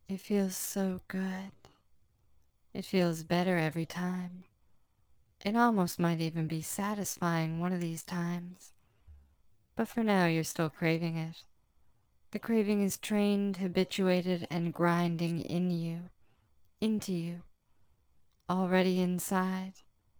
It feels so good. It feels better every time. It almost might even be satisfying one of these times. But for now, you're still craving it. The craving is trained, habituated, and grinding in you, into you, already inside,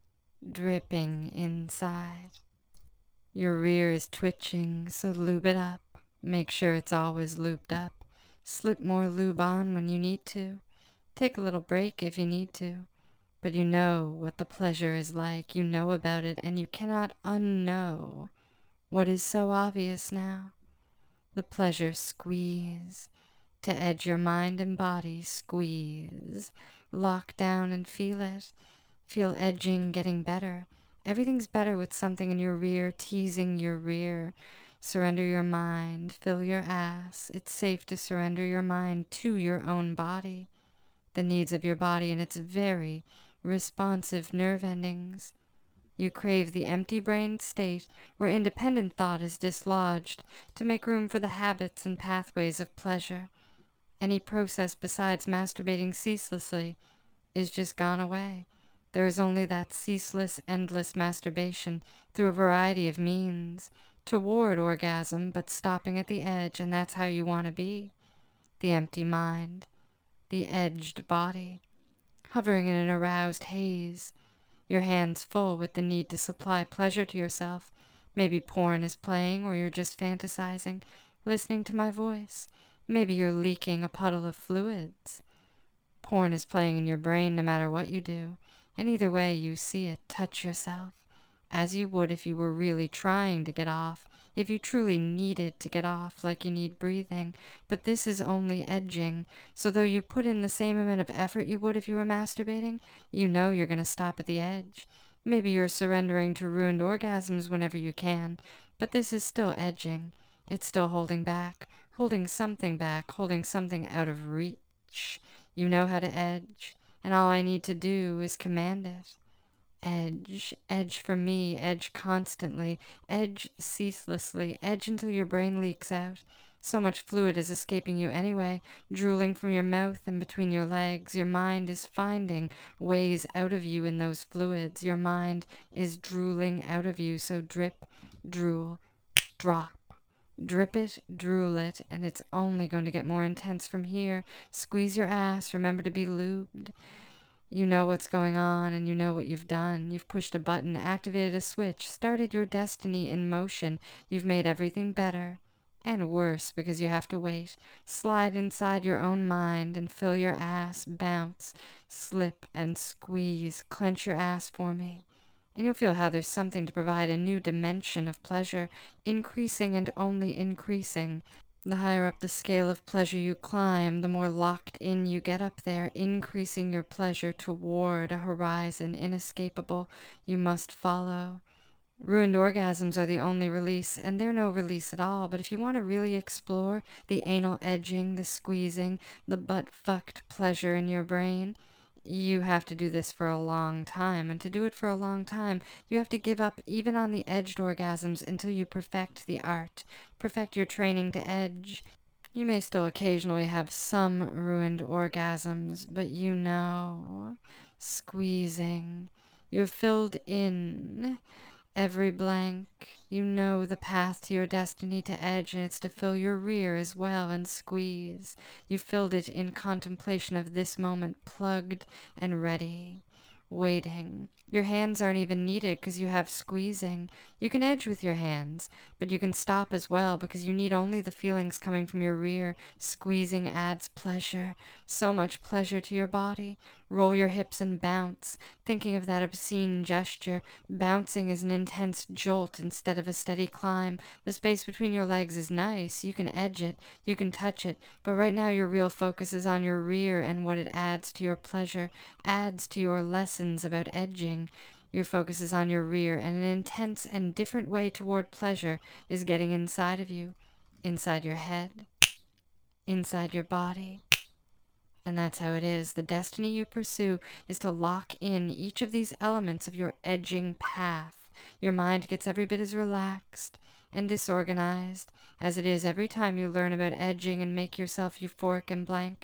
dripping inside. Your rear is twitching, so lube it up. Make sure it's always lubed up. Slip more lube on when you need to. Take a little break if you need to. But you know what the pleasure is like. You know about it, and you cannot unknow what is so obvious now. The pleasure squeeze. To edge your mind and body, squeeze. Lock down and feel it. Feel edging getting better. Everything's better with something in your rear, teasing your rear. Surrender your mind, fill your ass. It's safe to surrender your mind to your own body, the needs of your body and its very responsive nerve endings. You crave the empty brain state where independent thought is dislodged to make room for the habits and pathways of pleasure. Any process besides masturbating ceaselessly is just gone away. There is only that ceaseless, endless masturbation through a variety of means toward orgasm, but stopping at the edge, and that's how you want to be. The empty mind, the edged body, hovering in an aroused haze, your hands full with the need to supply pleasure to yourself. Maybe porn is playing, or you're just fantasizing, listening to my voice. Maybe you're leaking a puddle of fluids. Porn is playing in your brain no matter what you do, and either way you see it, touch yourself, as you would if you were really trying to get off, if you truly needed to get off like you need breathing. But this is only edging, so though you put in the same amount of effort you would if you were masturbating, you know you're going to stop at the edge. Maybe you're surrendering to ruined orgasms whenever you can, but this is still edging. It's still holding something back, holding something out of reach. You know how to edge, and all I need to do is command it. Edge, edge for me, edge constantly, edge ceaselessly, edge until your brain leaks out. So much fluid is escaping you anyway, drooling from your mouth and between your legs. Your mind is finding ways out of you in those fluids. Your mind is drooling out of you, so drip, drool, drop. Drip it, drool it, and it's only going to get more intense from here. Squeeze your ass, remember to be lubed. You know what's going on and you know what you've done. You've pushed a button, activated a switch, started your destiny in motion. You've made everything better and worse because you have to wait. Slide inside your own mind and fill your ass, bounce, slip and squeeze. Clench your ass for me. And you'll feel how there's something to provide a new dimension of pleasure, increasing and only increasing. The higher up the scale of pleasure you climb, the more locked in you get up there, increasing your pleasure toward a horizon inescapable you must follow. Ruined orgasms are the only release, and they're no release at all. But if you want to really explore the anal edging, the squeezing, the butt fucked pleasure in your brain, you have to do this for a long time. And to do it for a long time, you have to give up even on the edged orgasms until you perfect the art, perfect your training to edge. You may still occasionally have some ruined orgasms, but you know, squeezing. You're filled in every blank. You know the path to your destiny to edge, and it's to fill your rear as well and squeeze. You filled it in contemplation of this moment, plugged and ready, waiting. Your hands aren't even needed because you have squeezing. You can edge with your hands, but you can stop as well because you need only the feelings coming from your rear. Squeezing adds pleasure, so much pleasure to your body. Roll your hips and bounce, thinking of that obscene gesture. Bouncing is an intense jolt instead of a steady climb. The space between your legs is nice. You can edge it, you can touch it, but right now your real focus is on your rear and what it adds to your pleasure, adds to your lessons about edging. Your focus is on your rear, and an intense and different way toward pleasure is getting inside of you, inside your head, inside your body. And that's how it is. The destiny you pursue is to lock in each of these elements of your edging path. Your mind gets every bit as relaxed and disorganized as it is every time you learn about edging and make yourself euphoric and blank.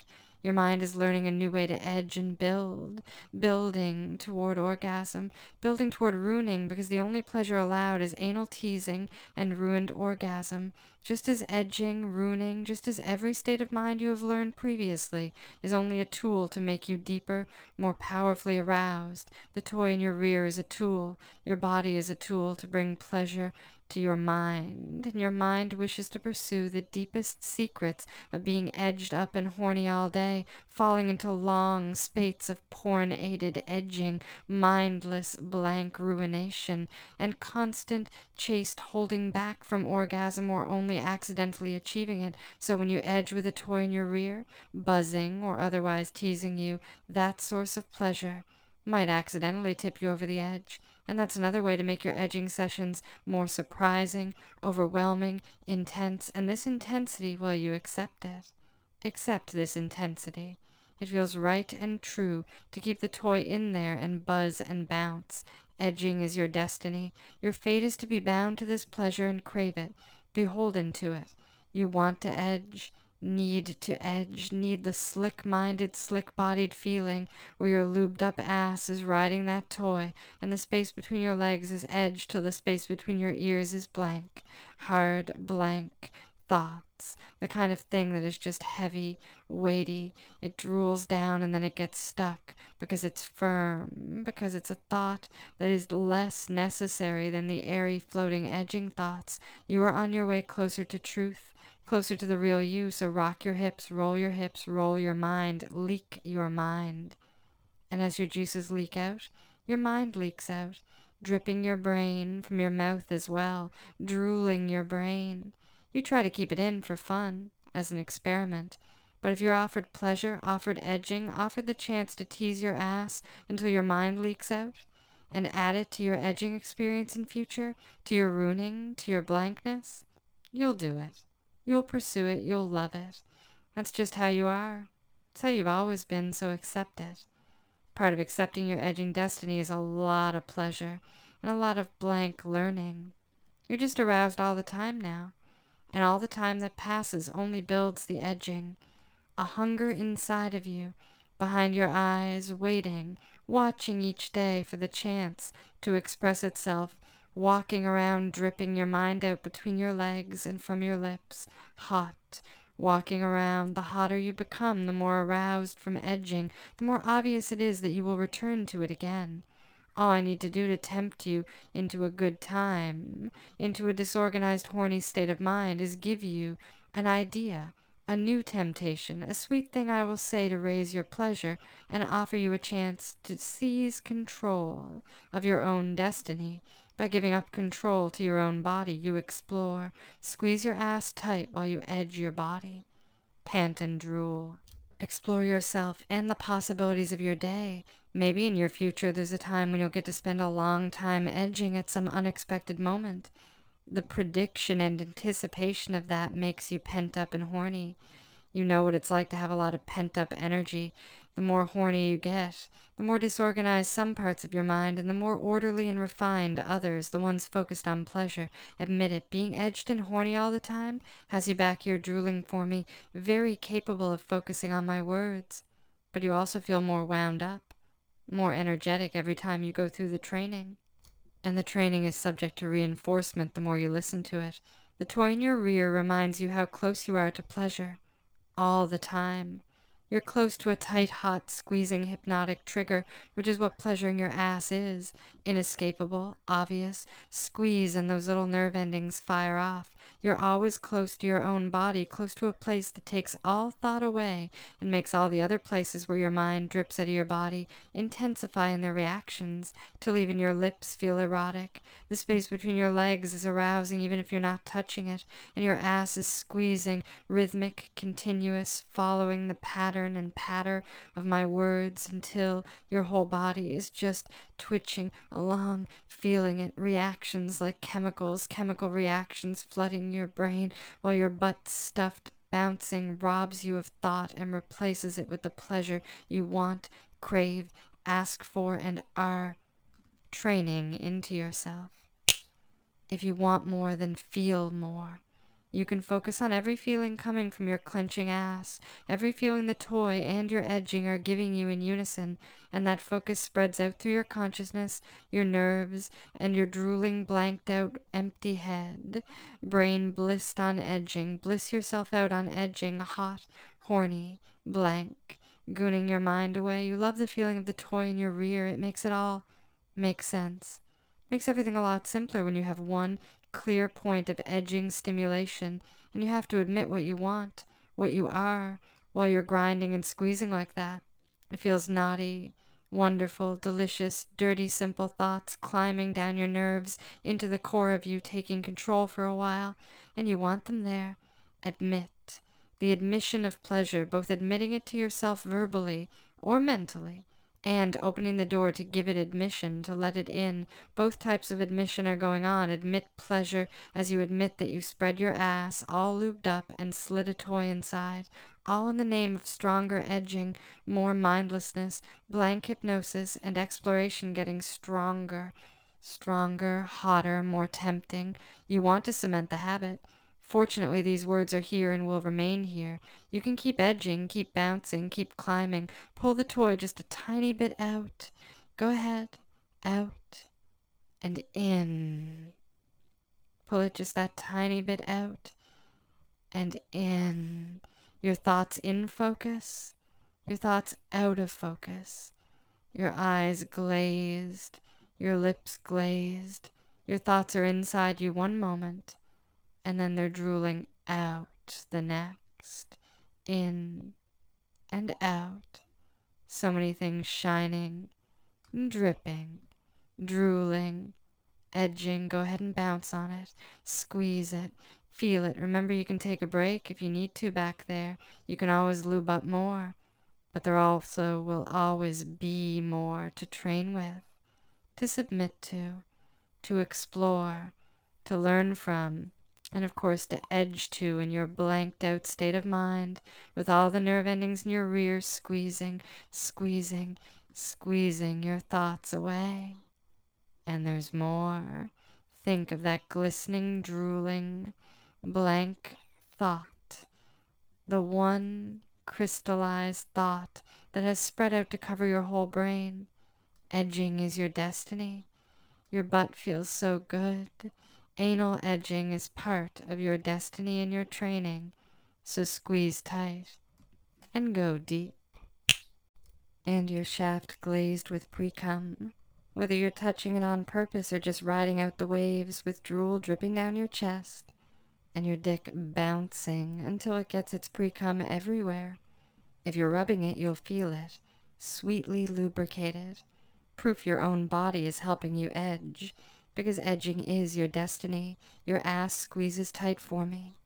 Your mind is learning a new way to edge and build, building toward orgasm, building toward ruining, because the only pleasure allowed is anal teasing and ruined orgasm. Just as edging, ruining, just as every state of mind you have learned previously is only a tool to make you deeper, more powerfully aroused. The toy in your rear is a tool. Your body is a tool to bring pleasure to your mind, and your mind wishes to pursue the deepest secrets of being edged up and horny all day, falling into long spates of porn-aided edging, mindless blank ruination, and constant chaste holding back from orgasm or only accidentally achieving it. So when you edge with a toy in your rear, buzzing or otherwise teasing you, that source of pleasure might accidentally tip you over the edge. And that's another way to make your edging sessions more surprising, overwhelming, intense. And this intensity, well, you accept it. Accept this intensity. It feels right and true to keep the toy in there and buzz and bounce. Edging is your destiny. Your fate is to be bound to this pleasure and crave it, beholden to it. You want to edge, need to edge, need the slick-minded, slick-bodied feeling where your lubed-up ass is riding that toy and the space between your legs is edged till the space between your ears is blank. Hard, blank thoughts. The kind of thing that is just heavy, weighty. It drools down and then it gets stuck because it's firm, because it's a thought that is less necessary than the airy, floating, edging thoughts. You are on your way closer to truth, closer to the real you, so rock your hips, roll your mind, leak your mind. And as your juices leak out, your mind leaks out, dripping your brain from your mouth as well, drooling your brain. You try to keep it in for fun, as an experiment. But if you're offered pleasure, offered edging, offered the chance to tease your ass until your mind leaks out, and add it to your edging experience in future, to your ruining, to your blankness, you'll do it. You'll pursue it, you'll love it. That's just how you are. It's how you've always been, so accept it. Part of accepting your edging destiny is a lot of pleasure and a lot of blank learning. You're just aroused all the time now, and all the time that passes only builds the edging. A hunger inside of you, behind your eyes, waiting, watching each day for the chance to express itself, walking around dripping your mind out between your legs and from your lips, hot. Walking around, the hotter you become, the more aroused from edging, the more obvious it is that you will return to it again. All I need to do to tempt you into a good time, into a disorganized, horny state of mind, is give you an idea, a new temptation, a sweet thing I will say to raise your pleasure and offer you a chance to seize control of your own destiny. By giving up control to your own body, you explore. Squeeze your ass tight while you edge your body. Pant and drool. Explore yourself and the possibilities of your day. Maybe in your future there's a time when you'll get to spend a long time edging at some unexpected moment. The prediction and anticipation of that makes you pent up and horny. You know what it's like to have a lot of pent-up energy. The more horny you get, the more disorganized some parts of your mind, and the more orderly and refined others, the ones focused on pleasure. Admit it, being edged and horny all the time has you back here drooling for me, very capable of focusing on my words. But you also feel more wound up, more energetic every time you go through the training. And the training is subject to reinforcement the more you listen to it. The toy in your rear reminds you how close you are to pleasure. All the time. You're close to a tight, hot, squeezing, hypnotic trigger, which is what pleasuring your ass is. Inescapable, obvious. Squeeze and those little nerve endings fire off. You're always close to your own body, close to a place that takes all thought away and makes all the other places where your mind drips out of your body intensify in their reactions, till even your lips feel erotic. The space between your legs is arousing even if you're not touching it, and your ass is squeezing, rhythmic, continuous, following the pattern and patter of my words until your whole body is just twitching along, feeling it, reactions like chemicals, chemical reactions flooding your brain while your butt stuffed bouncing robs you of thought and replaces it with the pleasure you want, crave, ask for, and are training into yourself. If you want more, then feel more. You can focus on every feeling coming from your clenching ass, every feeling the toy and your edging are giving you in unison, and that focus spreads out through your consciousness, your nerves, and your drooling, blanked out, empty head. Brain blissed on edging. Bliss yourself out on edging, hot, horny, blank, gooning your mind away. You love the feeling of the toy in your rear. It makes it all make sense. Makes everything a lot simpler when you have one clear point of edging stimulation, and you have to admit what you want, what you are, while you're grinding and squeezing like that. It feels naughty, wonderful, delicious, dirty, simple thoughts climbing down your nerves into the core of you, taking control for a while, and you want them there. Admit. The admission of pleasure, both admitting it to yourself verbally or mentally, and opening the door to give it admission, to let it in. Both types of admission are going on. Admit pleasure as you admit that you spread your ass, all lubed up, and slid a toy inside, all in the name of stronger edging, more mindlessness, blank hypnosis, and exploration getting stronger. Stronger, hotter, more tempting. You want to cement the habit. Fortunately, these words are here and will remain here. You can keep edging, keep bouncing, keep climbing. Pull the toy just a tiny bit out. Go ahead. Out and in. Pull it just that tiny bit out and in. Your thoughts in focus. Your thoughts out of focus. Your eyes glazed. Your lips glazed. Your thoughts are inside you one moment, and then they're drooling out the next. In and out. So many things shining, dripping, drooling, edging. Go ahead and bounce on it. Squeeze it. Feel it. Remember, you can take a break if you need to back there. You can always lube up more. But there also will always be more to train with, to submit to explore, to learn from, and of course to edge to in your blanked out state of mind, with all the nerve endings in your rear squeezing, squeezing, squeezing your thoughts away. And there's more. Think of that glistening, drooling, blank thought, the one crystallized thought that has spread out to cover your whole brain. Edging is your destiny. Your butt feels so good. Anal edging is part of your destiny and your training, so squeeze tight and go deep. And your shaft glazed with pre-cum, whether you're touching it on purpose or just riding out the waves with drool dripping down your chest, and your dick bouncing until it gets its pre-cum everywhere. If you're rubbing it, you'll feel it, sweetly lubricated. Proof your own body is helping you edge, because edging is your destiny. Your ass squeezes tight for me.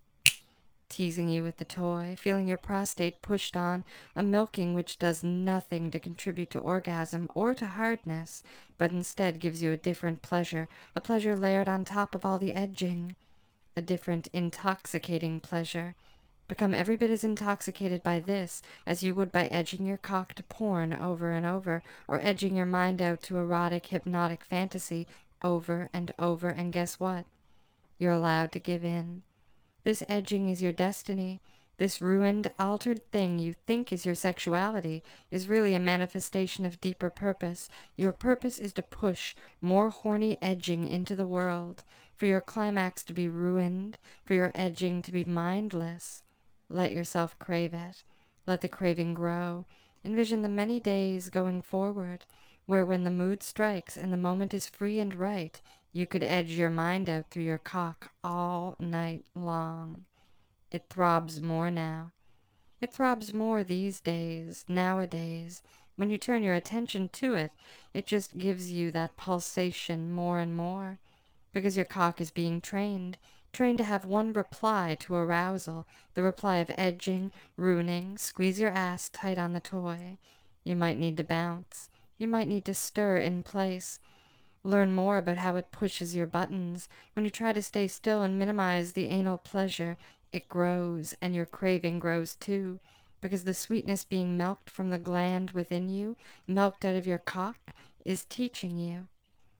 Teasing you with the toy, feeling your prostate pushed on, a milking which does nothing to contribute to orgasm or to hardness, but instead gives you a different pleasure, a pleasure layered on top of all the edging, a different intoxicating pleasure. Become every bit as intoxicated by this as you would by edging your cock to porn over and over, or edging your mind out to erotic, hypnotic fantasy over and over, and guess what? You're allowed to give in. This edging is your destiny. This ruined, altered thing you think is your sexuality is really a manifestation of deeper purpose. Your purpose is to push more horny edging into the world, for your climax to be ruined, for your edging to be mindless. Let yourself crave it. Let the craving grow. Envision the many days going forward, where when the mood strikes and the moment is free and right, you could edge your mind out through your cock all night long. It throbs more now. It throbs more these days, nowadays. When you turn your attention to it, it just gives you that pulsation more and more, because your cock is being trained to have one reply to arousal, the reply of edging, ruining, squeeze your ass tight on the toy. You might need to bounce. You might need to stir in place. Learn more about how it pushes your buttons. When you try to stay still and minimize the anal pleasure, it grows, and your craving grows too, because the sweetness being milked from the gland within you, milked out of your cock, is teaching you.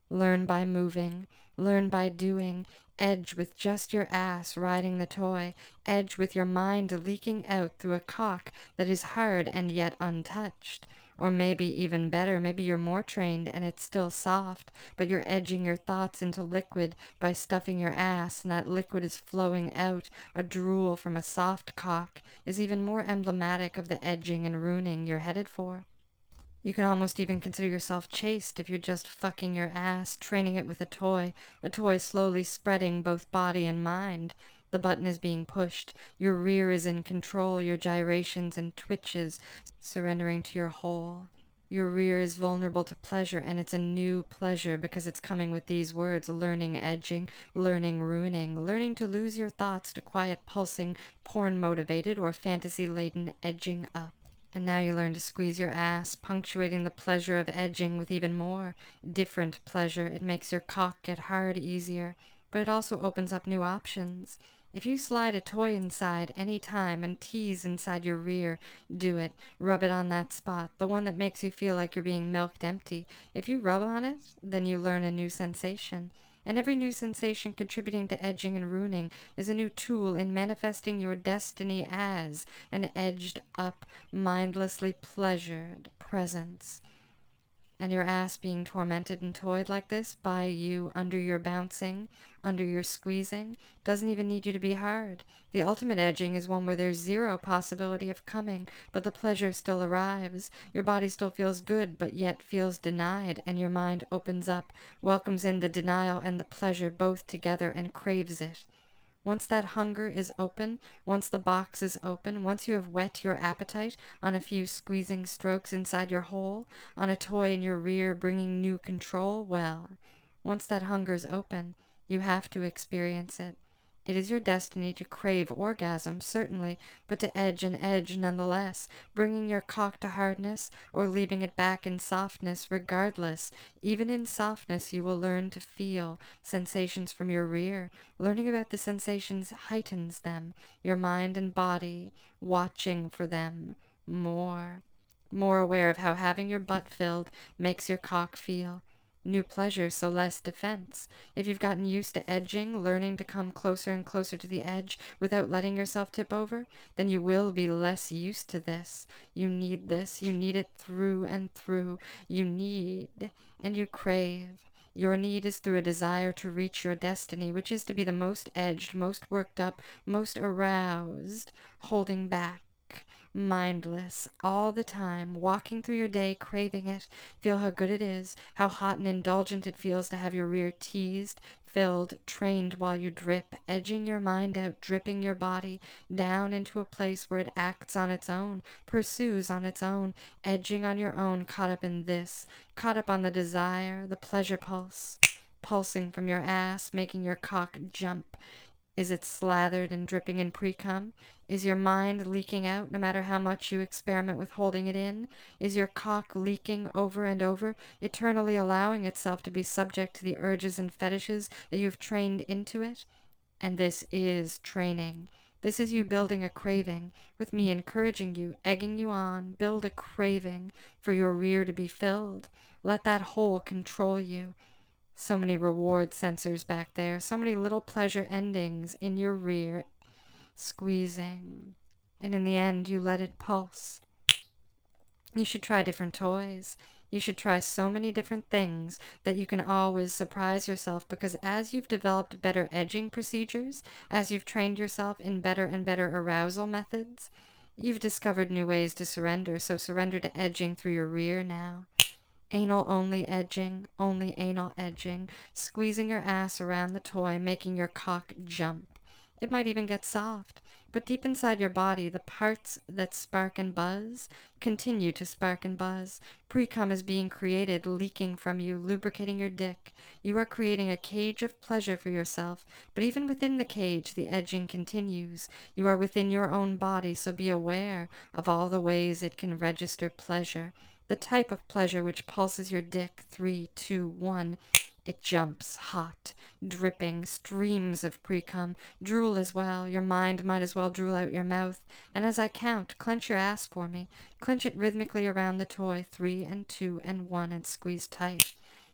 Learn by moving. Learn by doing. Edge with just your ass riding the toy. Edge with your mind leaking out through a cock that is hard and yet untouched. Or maybe even better, maybe you're more trained and it's still soft, but you're edging your thoughts into liquid by stuffing your ass, and that liquid is flowing out. A drool from a soft cock is even more emblematic of the edging and ruining you're headed for. You can almost even consider yourself chaste if you're just fucking your ass, training it with a toy slowly spreading both body and mind. The button is being pushed, your rear is in control, your gyrations and twitches surrendering to your whole. Your rear is vulnerable to pleasure, and it's a new pleasure because it's coming with these words: learning edging, learning ruining, learning to lose your thoughts to quiet pulsing, porn-motivated or fantasy-laden edging up. And now you learn to squeeze your ass, punctuating the pleasure of edging with even more different pleasure. It makes your cock get hard easier, but it also opens up new options. If you slide a toy inside any time and tease inside your rear, do it. Rub it on that spot, the one that makes you feel like you're being milked empty. If you rub on it, then you learn a new sensation. And every new sensation contributing to edging and ruining is a new tool in manifesting your destiny as an edged up, mindlessly pleasured presence. And your ass being tormented and toyed like this by you under your bouncing, under your squeezing, doesn't even need you to be hard. The ultimate edging is one where there's zero possibility of coming, but the pleasure still arrives. Your body still feels good, but yet feels denied, and your mind opens up, welcomes in the denial and the pleasure both together, and craves it. Once that hunger is open, once the box is open, once you have whet your appetite on a few squeezing strokes inside your hole, on a toy in your rear bringing new control, well, once that hunger's open, you have to experience it. It is your destiny to crave orgasm, certainly, but to edge and edge nonetheless, bringing your cock to hardness or leaving it back in softness regardless. Even in softness you will learn to feel sensations from your rear. Learning about the sensations heightens them, your mind and body watching for them more. More aware of how having your butt filled makes your cock feel. New pleasure, so less defense. If you've gotten used to edging, learning to come closer and closer to the edge without letting yourself tip over, then you will be less used to this. You need this. You need it through and through. You need and you crave. Your need is through a desire to reach your destiny, which is to be the most edged, most worked up, most aroused, holding back, mindless, all the time, walking through your day, craving it. Feel how good it is, how hot and indulgent it feels to have your rear teased, filled, trained while you drip, edging your mind out, dripping your body down into a place where it acts on its own, pursues on its own, edging on your own, caught up in this, caught up on the desire, the pleasure pulse, pulsing from your ass, making your cock jump. Is it slathered and dripping in pre-cum? Is your mind leaking out no matter how much you experiment with holding it in? Is your cock leaking over and over, eternally allowing itself to be subject to the urges and fetishes that you've trained into it? And this is training. This is you building a craving, with me encouraging you, egging you on. Build a craving for your rear to be filled. Let that hole control you. So many reward sensors back there, so many little pleasure endings in your rear, squeezing. And in the end, you let it pulse. You should try different toys. You should try so many different things that you can always surprise yourself, because as you've developed better edging procedures, as you've trained yourself in better and better arousal methods, you've discovered new ways to surrender, so surrender to edging through your rear now. Anal only anal edging, squeezing your ass around the toy, making your cock jump. It might even get soft, but deep inside your body, the parts that spark and buzz continue to spark and buzz. Pre-cum is being created, leaking from you, lubricating your dick. You are creating a cage of pleasure for yourself, but even within the cage, the edging continues. You are within your own body, so be aware of all the ways it can register pleasure. The type of pleasure which pulses your dick. 3, 2, 1. It jumps, hot, dripping, streams of pre-cum, drool as well. Your mind might as well drool out your mouth. And as I count, clench your ass for me. Clench it rhythmically around the toy. 3 and 2 and 1, and squeeze tight.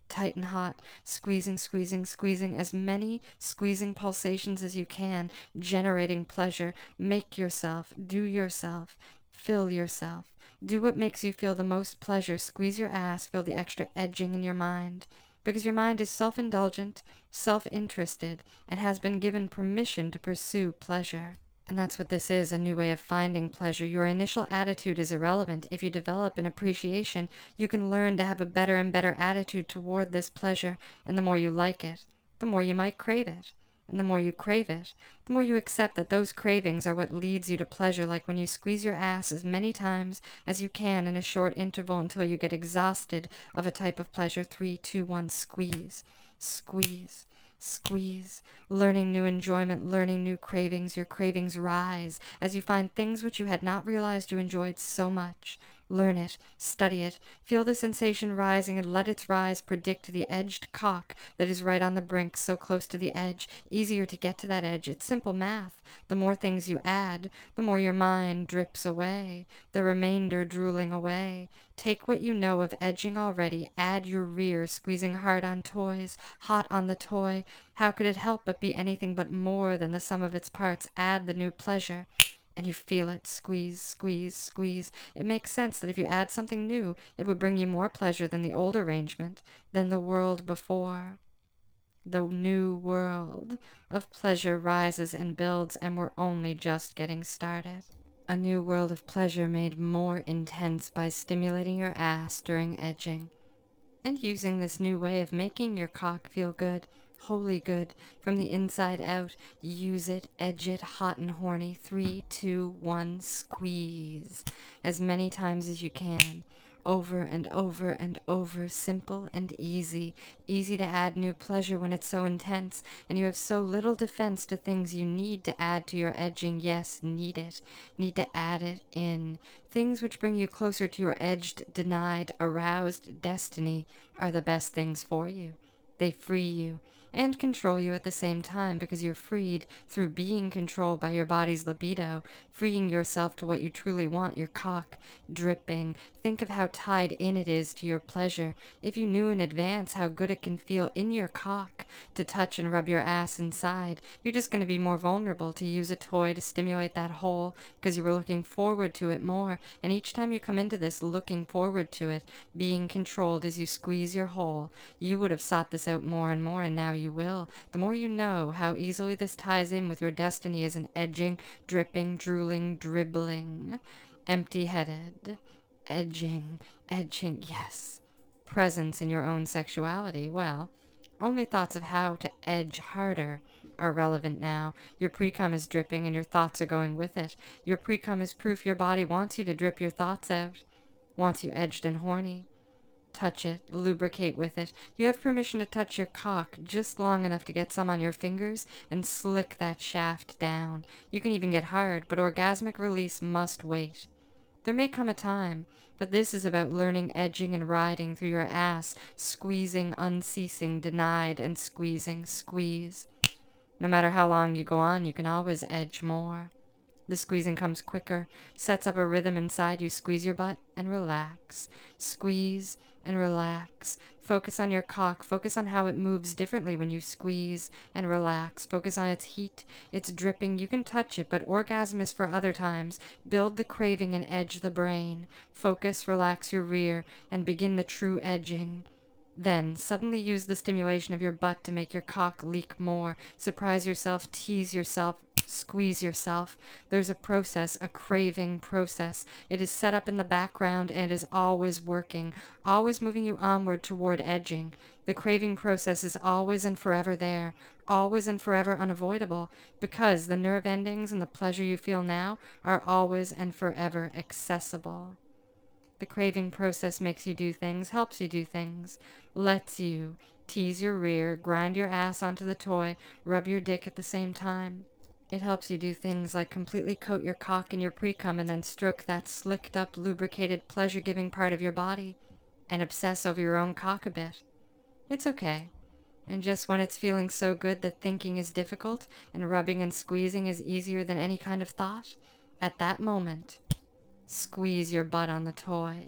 tight and hot, squeezing, squeezing, squeezing, as many squeezing pulsations as you can, generating pleasure. Make yourself, do yourself, fill yourself. Do what makes you feel the most pleasure. Squeeze your ass, feel the extra edging in your mind. Because your mind is self-indulgent, self-interested, and has been given permission to pursue pleasure. And that's what this is, a new way of finding pleasure. Your initial attitude is irrelevant. If you develop an appreciation, you can learn to have a better and better attitude toward this pleasure, and the more you like it, the more you might crave it. And the more you crave it, the more you accept that those cravings are what leads you to pleasure, like when you squeeze your ass as many times as you can in a short interval until you get exhausted of a type of pleasure. 3, 2, 1, squeeze, squeeze, squeeze, learning new enjoyment, learning new cravings. Your cravings rise as you find things which you had not realized you enjoyed so much. Learn it, study it, feel the sensation rising, and let its rise predict the edged cock that is right on the brink, so close to the edge, easier to get to that edge. It's simple math. The more things you add, the more your mind drips away, the remainder drooling away. Take what you know of edging already, add your rear, squeezing hard on toys, hot on the toy. How could it help but be anything but more than the sum of its parts? Add the new pleasure, and you feel it, squeeze, squeeze, squeeze. It makes sense that if you add something new, it would bring you more pleasure than the old arrangement, than the world before. The new world of pleasure rises and builds, and we're only just getting started. A new world of pleasure made more intense by stimulating your ass during edging, and using this new way of making your cock feel good, wholly good, from the inside out. Use it, edge it, hot and horny. 3, 2, 1, squeeze. As many times as you can. Over and over and over, simple and easy. Easy to add new pleasure when it's so intense, and you have so little defense to things you need to add to your edging. Yes, need it. Need to add it in. Things which bring you closer to your edged, denied, aroused destiny are the best things for you. They free you and control you at the same time, because you're freed through being controlled by your body's libido, freeing yourself to what you truly want, your cock dripping. Think of how tied in it is to your pleasure. If you knew in advance how good it can feel in your cock to touch and rub your ass inside, you're just going to be more vulnerable to use a toy to stimulate that hole, because you were looking forward to it more. And each time you come into this looking forward to it, being controlled as you squeeze your hole, you would have sought this out more and more, and now you will. The more you know how easily this ties in with your destiny as an edging, dripping, drooling, dribbling, empty-headed, edging, edging, yes, presence in your own sexuality. Well, only thoughts of how to edge harder are relevant now. Your pre-cum is dripping and your thoughts are going with it. Your pre-cum is proof your body wants you to drip your thoughts out, wants you edged and horny. Touch it, lubricate with it. You have permission to touch your cock just long enough to get some on your fingers and slick that shaft down. You can even get hard, but orgasmic release must wait. There may come a time, but this is about learning edging and riding through your ass, squeezing, unceasing, denied, and squeezing, squeeze. No matter how long you go on, you can always edge more. The squeezing comes quicker, sets up a rhythm inside you. Squeeze your butt and relax. Squeeze and relax. Focus on your cock. Focus on how it moves differently when you squeeze and relax. Focus on its heat, its dripping. You can touch it, but orgasm is for other times. Build the craving and edge the brain. Focus, relax your rear, and begin the true edging. Then, suddenly use the stimulation of your butt to make your cock leak more. Surprise yourself, tease yourself, squeeze yourself. There's a process, a craving process. It is set up in the background and is always working, always moving you onward toward edging. The craving process is always and forever there, always and forever unavoidable, because the nerve endings and the pleasure you feel now are always and forever accessible. The craving process makes you do things, helps you do things, lets you tease your rear, grind your ass onto the toy, rub your dick at the same time. It helps you do things like completely coat your cock in your pre-cum and then stroke that slicked up, lubricated, pleasure-giving part of your body and obsess over your own cock a bit. It's okay. And just when it's feeling so good that thinking is difficult and rubbing and squeezing is easier than any kind of thought, at that moment, squeeze your butt on the toy.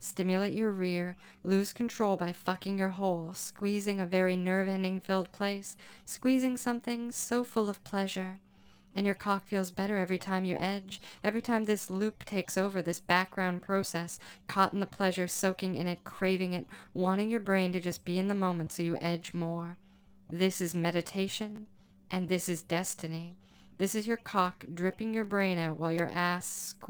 Stimulate your rear, lose control by fucking your hole, squeezing a very nerve-ending filled place, squeezing something so full of pleasure. And your cock feels better every time you edge, every time this loop takes over, this background process, caught in the pleasure, soaking in it, craving it, wanting your brain to just be in the moment so you edge more. This is meditation, and this is destiny. This is your cock dripping your brain out while your ass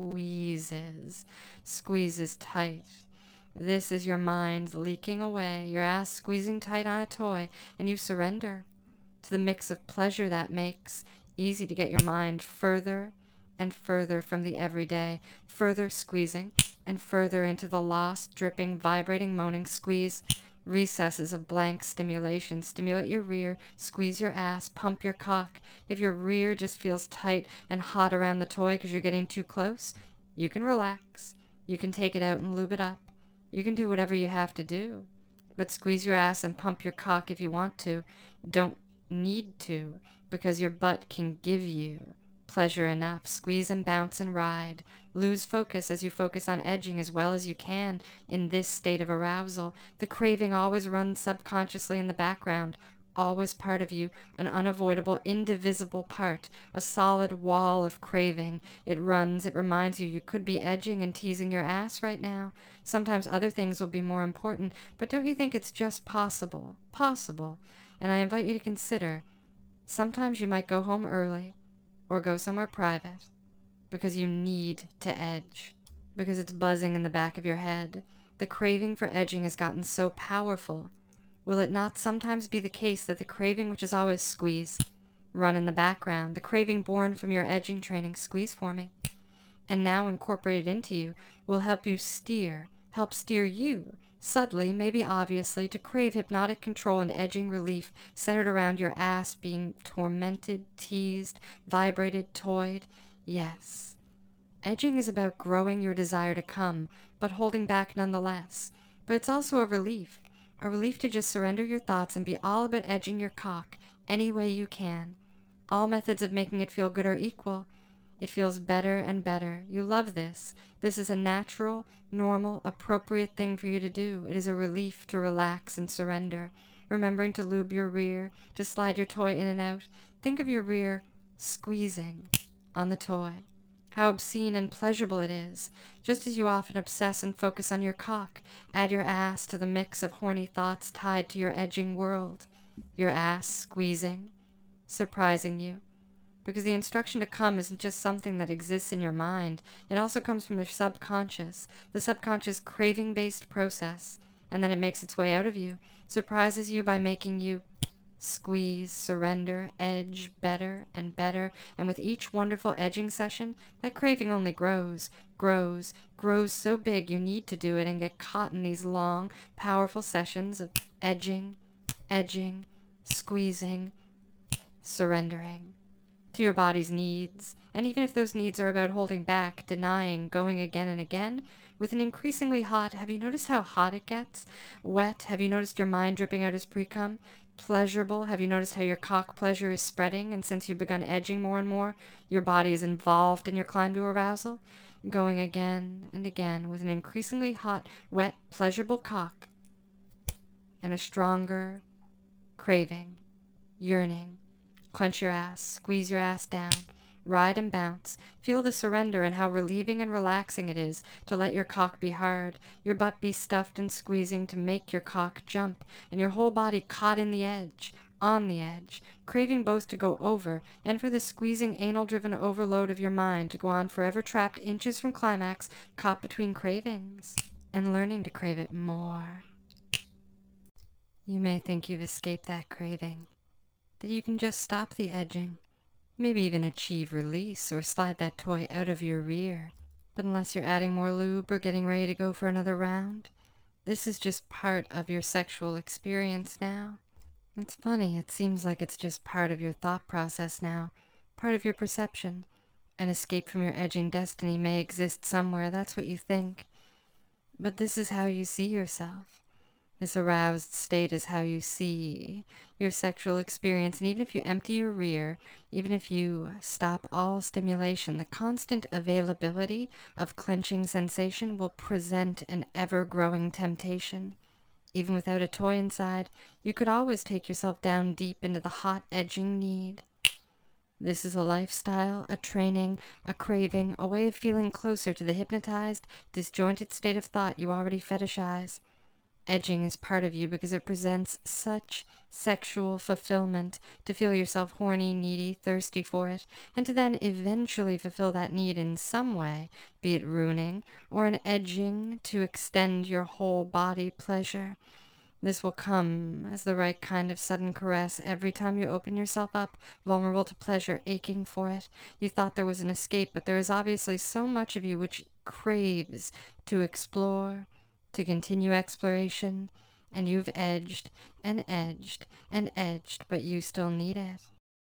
squeezes tight. This is your mind leaking away, your ass squeezing tight on a toy, and you surrender to the mix of pleasure that makes easy to get your mind further and further from the everyday, further squeezing and further into the lost, dripping, vibrating, moaning squeeze recesses of blank stimulation. Stimulate your rear, squeeze your ass, pump your cock. If your rear just feels tight and hot around the toy because you're getting too close, you can relax. You can take it out and lube it up. You can do whatever you have to do. But squeeze your ass and pump your cock if you want to. Don't need to, because your butt can give you pleasure enough. Squeeze and bounce and ride. Lose focus as you focus on edging as well as you can in this state of arousal. The craving always runs subconsciously in the background, always part of you, an unavoidable, indivisible part, a solid wall of craving. It runs, it reminds you you could be edging and teasing your ass right now. Sometimes other things will be more important, but don't you think it's just possible? Possible. And I invite you to consider, sometimes you might go home early or go somewhere private because you need to edge, because it's buzzing in the back of your head. The craving for edging has gotten so powerful. Will it not sometimes be the case that the craving which is always squeeze, run in the background, the craving born from your edging training, squeeze for me, and now incorporated into you, will help steer you, subtly, maybe obviously, to crave hypnotic control and edging relief centered around your ass being tormented, teased, vibrated, toyed? Yes. Edging is about growing your desire to come, but holding back nonetheless. But it's also a relief to just surrender your thoughts and be all about edging your cock any way you can. All methods of making it feel good are equal. It feels better and better. You love this. This is a natural, normal, appropriate thing for you to do. It is a relief to relax and surrender. Remembering to lube your rear, to slide your toy in and out. Think of your rear squeezing on the toy. How obscene and pleasurable it is. Just as you often obsess and focus on your cock, add your ass to the mix of horny thoughts tied to your edging world. Your ass squeezing, surprising you. Because the instruction to come isn't just something that exists in your mind. It also comes from the subconscious craving-based process. And then it makes its way out of you, surprises you by making you squeeze, surrender, edge better and better. And with each wonderful edging session, that craving only grows so big you need to do it and get caught in these long, powerful sessions of edging, squeezing, surrendering to your body's needs. And even if those needs are about holding back, denying, going again and again, with an increasingly hot, have you noticed how hot it gets? Wet, have you noticed your mind dripping out as pre-cum? Pleasurable, have you noticed how your cock pleasure is spreading, and since you've begun edging more and more, your body is involved in your climb to arousal? Going again and again with an increasingly hot, wet, pleasurable cock, and a stronger craving, yearning. Clench your ass, squeeze your ass down, ride and bounce. Feel the surrender and how relieving and relaxing it is to let your cock be hard, your butt be stuffed and squeezing to make your cock jump, and your whole body caught in the edge, on the edge, craving both to go over and for the squeezing anal-driven overload of your mind to go on forever trapped inches from climax, caught between cravings, and learning to crave it more. You may think you've escaped that craving, that you can just stop the edging, maybe even achieve release or slide that toy out of your rear. But unless you're adding more lube or getting ready to go for another round, this is just part of your sexual experience now. It's funny, it seems like it's just part of your thought process now, part of your perception. An escape from your edging destiny may exist somewhere, that's what you think. But this is how you see yourself. This aroused state is how you see your sexual experience, and even if you empty your rear, even if you stop all stimulation, the constant availability of clenching sensation will present an ever-growing temptation. Even without a toy inside, you could always take yourself down deep into the hot, edging need. This is a lifestyle, a training, a craving, a way of feeling closer to the hypnotized, disjointed state of thought you already fetishize. Edging is part of you because it presents such sexual fulfillment to feel yourself horny, needy, thirsty for it, and to then eventually fulfill that need in some way, be it ruining or an edging to extend your whole body pleasure. This will come as the right kind of sudden caress every time you open yourself up, vulnerable to pleasure, aching for it. You thought there was an escape, but there is obviously so much of you which craves to explore, to continue exploration, and you've edged and edged and edged, but you still need it.